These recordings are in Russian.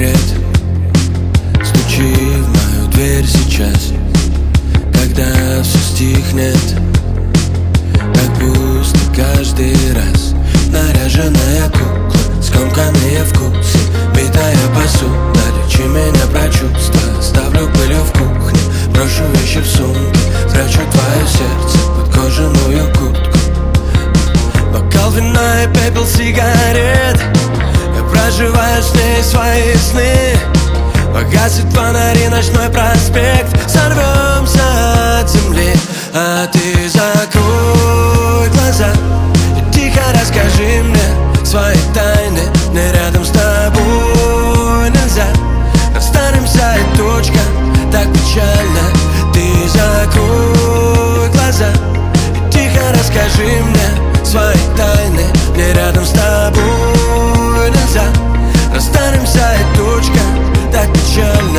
секрет. Стучи в мою дверь сейчас, когда все стихнет. Как пусто каждый раз. Наряженная кукла, скомканные вкусы, битая посуда, лечи меня про чувства. Ставлю пылью в кухне, брошу вещи в сумке, прячу твое сердце под кожаную куртку. Бокал вина и пепел сигарет, я проживаю с ней свои сны. Погасит фонари, ночной проспект, сорвемся от земли. А ты закрой глаза и тихо расскажи мне свои тайны. Мне рядом с тобой нельзя, расстанемся и точка, так печально. Ты закрой глаза и тихо расскажи мне свои тайны. Мне рядом с тобой нельзя, расстанемся и точка, так печально.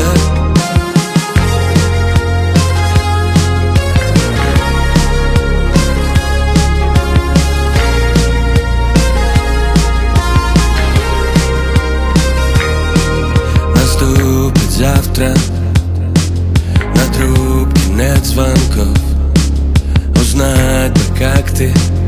Наступит завтра, на трубке нет звонков. Узнать бы, как ты,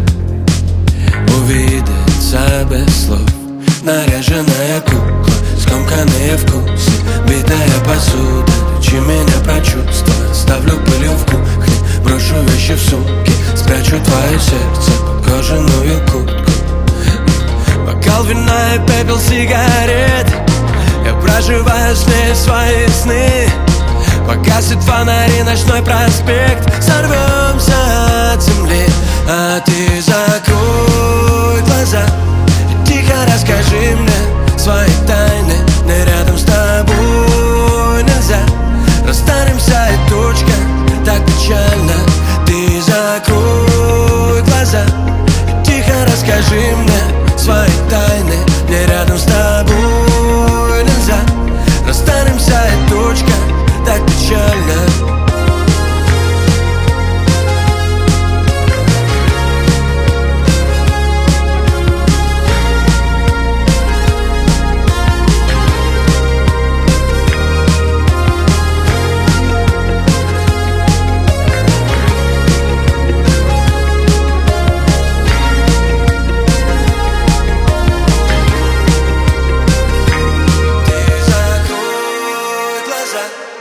увидеться без слов. Наряженная кукла, скомканные вкусы, битая посуда, лечи меня про чувства. Ставлю пылью в кухне, брошу вещи в сумке, спрячу твое сердце под кожаную куртку. Бокал вина и пепел сигарет, я проживаю с ней свои сны. Погасит фонари, ночной проспект, сорвемся от земли. А ты закрой глаза и тихо расскажи мне свои тайны. Мне рядом с тобой нельзя, расстанемся и точка, так печально. Ты закрой глаза и тихо расскажи мне свои тайны. Мне рядом с тобой нельзя, расстанемся и точка, так печально. Ты закрой глаза